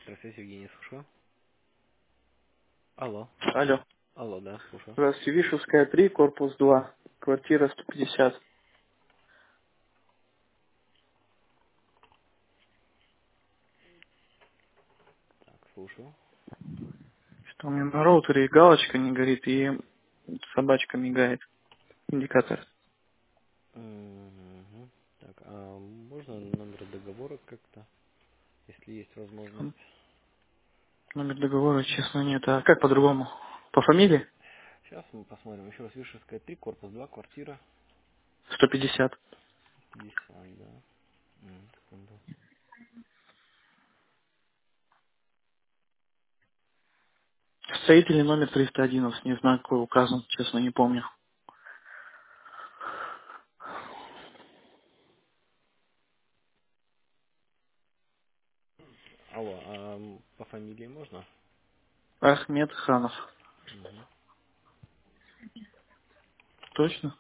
Электрослесарь Евгений, слушаю. Алло. Алло. Алло, да, слушаю. Здравствуйте. Вишевская, 3, корпус 2, квартира 150. Так, слушаю. Что у меня на роутере галочка не горит и собачка мигает. Индикатор. Мгм. Так, а можно номер договора как-то, если есть возможность? Номер договора, честно, нет. А как по-другому? По фамилии? Сейчас мы посмотрим. Еще раз, Вишевская 3, корпус 2, квартира 150. 50, да. Секунду. Строительный номер 311. Не знаю, какой указан. Честно, не помню. Алло, а по фамилии можно? Ахмед Ханов. Мгм. Точно?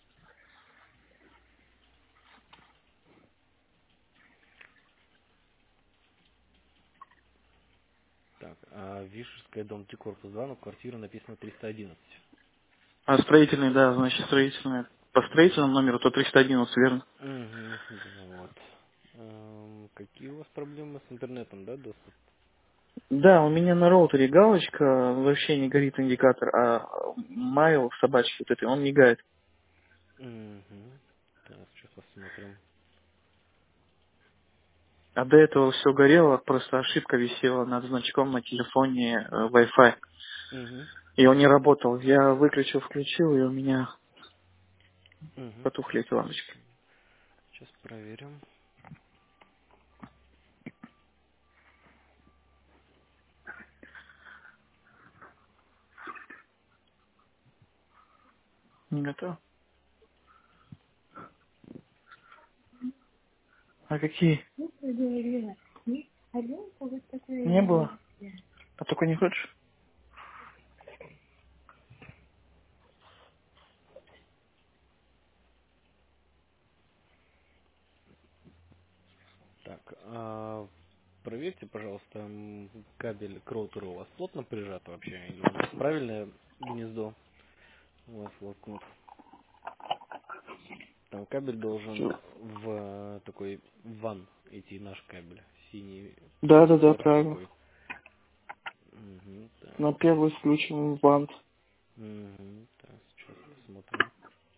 Так, а Вишерская, дом 3, корпус 2, но квартира написано 311. А строительный, да, значит, строительный. По строительному номеру то 311, верно? Угу, да, вот. Какие у вас проблемы с интернетом, да, доступ? Да, у меня на роутере галочка, вообще не горит индикатор, а майл собачки вот этой, он мигает. Угу. Так, сейчас посмотрим. А до этого все горело, просто ошибка висела над значком на телефоне Wi-Fi. Угу. И он не работал. Я выключил, включил, и у меня Угу. потухли эти лампочки. Сейчас проверим. Не готов? А какие? Не было? А только не хочешь? Так, проверьте, пожалуйста, кабель к роутеру у вас плотно прижат вообще? Или он в правильное гнездо у вас воткнут? Там кабель должен Всё. в такой ван идти, наш кабель. Синий Да, порт правильно. такой. Угу, так. На первый включен вант. Угу, так, сейчас посмотрим.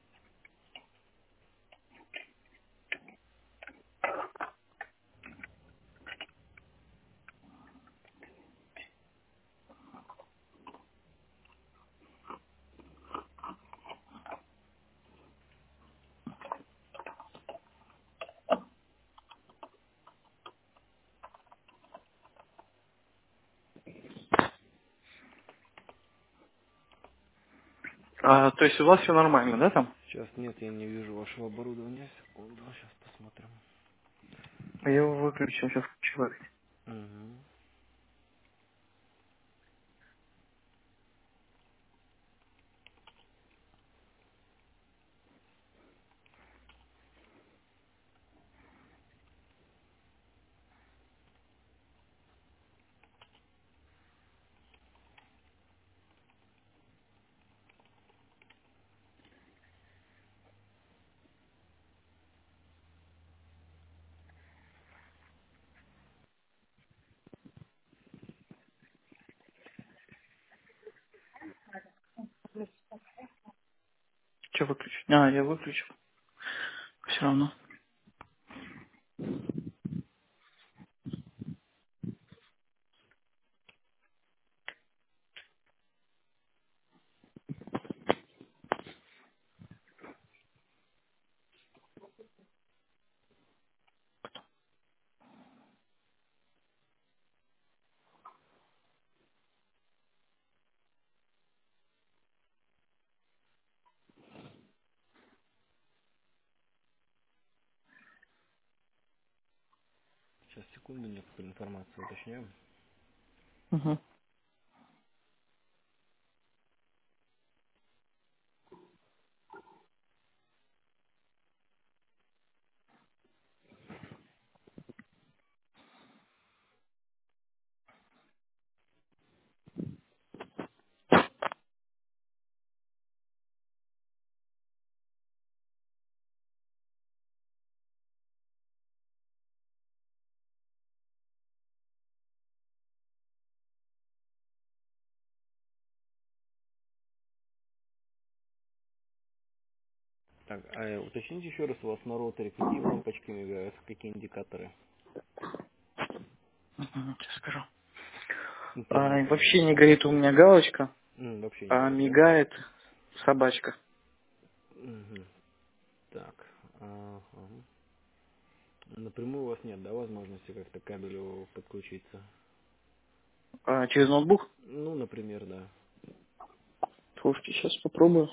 А, то есть у вас все нормально, да, там? Сейчас нет, я не вижу вашего оборудования. Секунду, сейчас посмотрим. А я его выключил, сейчас включу. Угу. Что выключить? А, я выключил. Все равно. Сейчас, секунду, некоторую информацию уточняем. Угу. Так, а уточните еще раз, у вас на роутере какие лампочки мигают, какие индикаторы? Сейчас скажу. Интернета Вообще не нет. горит у меня галочка, Вообще не а горит, да? мигает собачка. Мгм. Так. Ага. Напрямую у вас нет, да, возможности как-то к кабелю подключиться? Через ноутбук? Ну, например, да. Слушайте, сейчас попробую.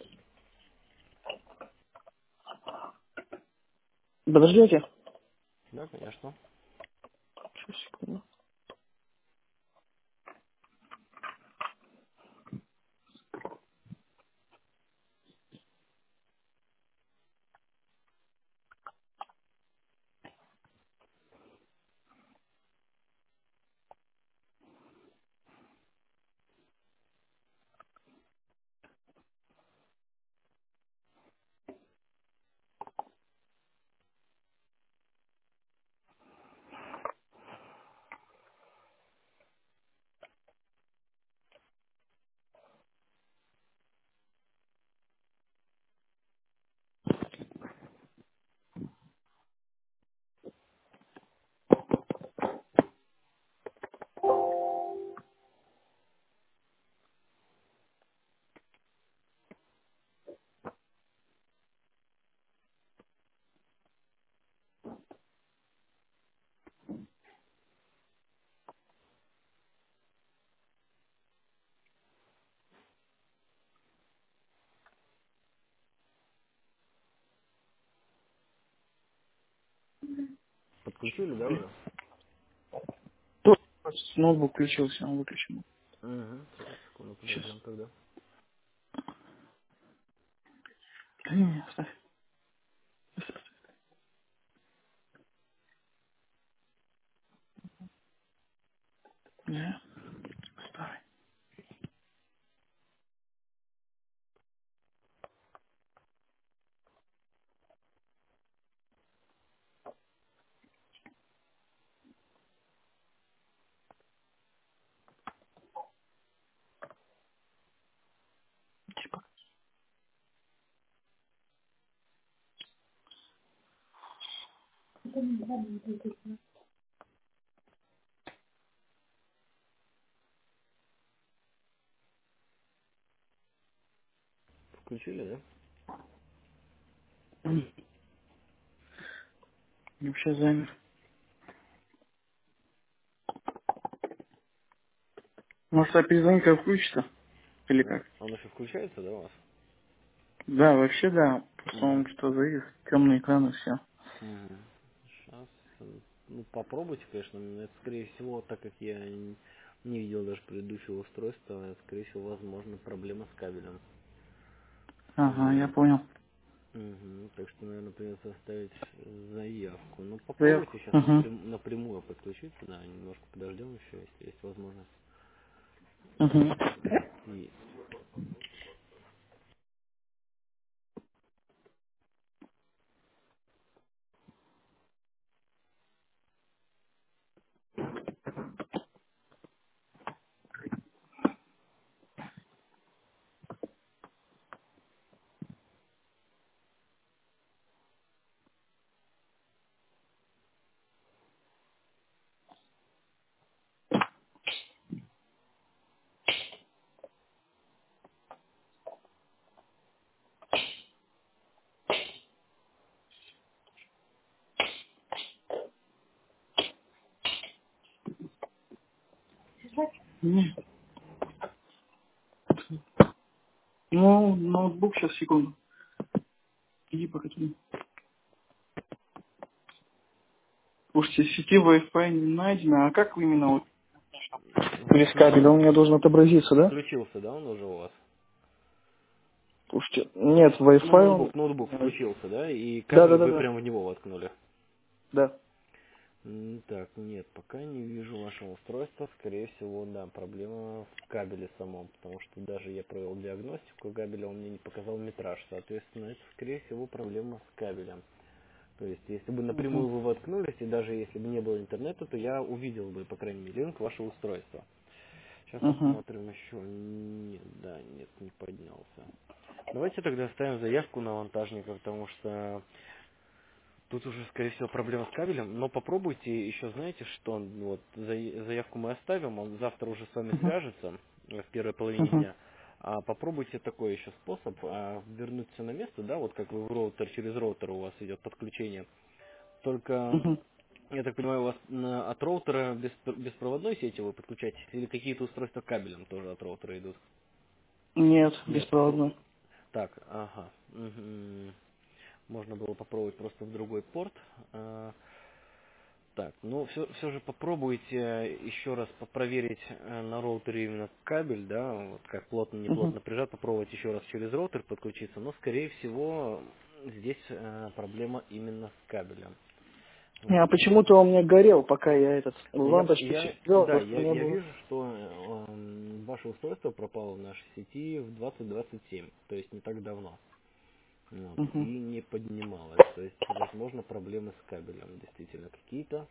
Подождите. Да, конечно. Сейчас, секунду. Подключили, да, уже? Тут ноутбук включился, он выключен. Угу. Секунду, Сейчас. подождем тогда. Да не, оставь. Да, старый. Типа. Включили, да? Вообще замер. Может, перезвонить, как включится? Или Ну, как? он еще включается, да, у вас? Да, вообще да. Просто Угу. он что завис. Темный экран и все. Угу. Сейчас, ну, попробуйте, конечно, но это, скорее всего, так как я не видел даже предыдущего устройства, это, скорее всего, возможно, проблема с кабелем. Ага, я Вот. понял. Так что, наверное, придется оставить заявку. Ну, попробуйте Заявку. сейчас Угу. напрямую подключиться, да, немножко подождем еще, если есть возможность. Угу. И Не. Ну, ноутбук, сейчас, секунду. Иди пока туда. Слушайте, в сети Wi-Fi не найдено. А как именно вот через кабель? Он у меня должен отобразиться, да? включился, да, он уже у вас? Слушайте, нет, Ну, Wi-Fi он... ноутбук включился, да, и Да, кабель да, да, вы да. прям в него воткнули. Да. Так, нет, пока не вижу вашего устройства. Скорее всего, да, проблема в кабеле самом, потому что даже я провел диагностику кабеля, он мне не показал метраж. Соответственно, это, скорее всего, проблема с кабелем. То есть, если бы Угу. напрямую вы воткнулись, и даже если бы не было интернета, то я увидел бы, по крайней мере, линк вашего устройства. Сейчас Угу. посмотрим еще. Нет, да, нет, не поднялся. Давайте тогда оставим заявку на вантажника, потому что тут уже, скорее всего, проблема с кабелем. Но попробуйте еще, знаете, что вот заявку мы оставим, он завтра уже с вами Мгм. свяжется в первой половине Мгм. дня. А попробуйте такой еще способ вернуть все на место, да, вот как вы в роутер, через роутер у вас идет подключение. Только, Мгм. я так понимаю, у вас от роутера беспроводной сети вы подключаетесь или какие-то устройства кабелем тоже от роутера идут? Нет, Нет. беспроводной. Так, ага. Мгм. Можно было попробовать просто в другой порт. Так, ну все же попробуйте еще раз проверить на роутере именно кабель, да, вот как плотно, не Мгм. плотно прижат, попробовать еще раз через роутер подключиться, но скорее всего здесь проблема именно с кабелем. А Вот. почему-то он мне горел, пока я этот Ну, лампочки все сделал, да, просто не я было. вижу, что ваше устройство пропало в нашей сети в 2027, то есть не так давно. Вот, Мгм. и не поднималось. То есть, возможно, проблемы с кабелем действительно какие-то.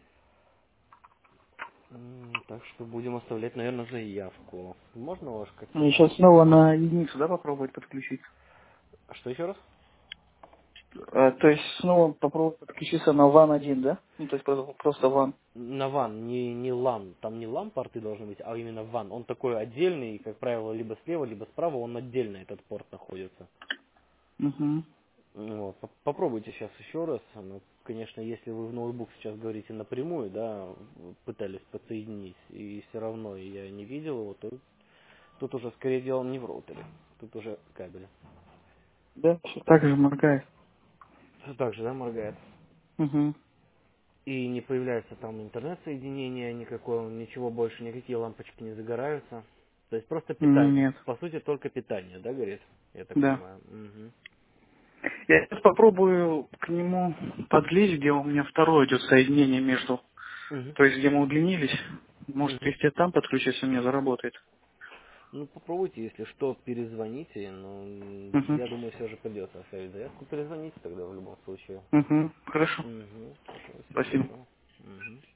Так что будем оставлять, наверное, заявку. Можно ваш как... Мне сейчас снова на единицу, да, попробовать подключить? Что еще раз? То есть снова попробовать подключиться на WAN 1, да? Ну, то есть просто WAN. На WAN, не LAN. Там не LAN порты должны быть, а именно WAN. Он такой отдельный, и, как правило, либо слева, либо справа, он отдельно, этот порт находится. Угу. Вот. Попробуйте сейчас еще раз. Ну, конечно, если вы в ноутбук сейчас говорите напрямую, да, пытались подсоединить, и все равно я не видел его, то тут уже скорее дело не в роутере, тут уже кабель. Да, все так же моргает. Все так же, да, моргает? Угу. И не появляется там интернет-соединения никакого, ничего больше, никакие лампочки не загораются. То есть просто питание. Нет. По сути, только питание, да, говорит? Я так Да. понимаю. Мгм. Я сейчас попробую к нему подлезть, где у меня второе идет соединение между, Мгм. то есть где мы удлинились. Может, Мгм. если я там подключусь, у меня заработает. Ну, попробуйте, если что, перезвоните. Но Угу. я думаю, все же придется оставить заявку. Перезвоните тогда в любом случае. Угу. Хорошо. Угу. Хорошо, всего Спасибо. доброго. Мгм.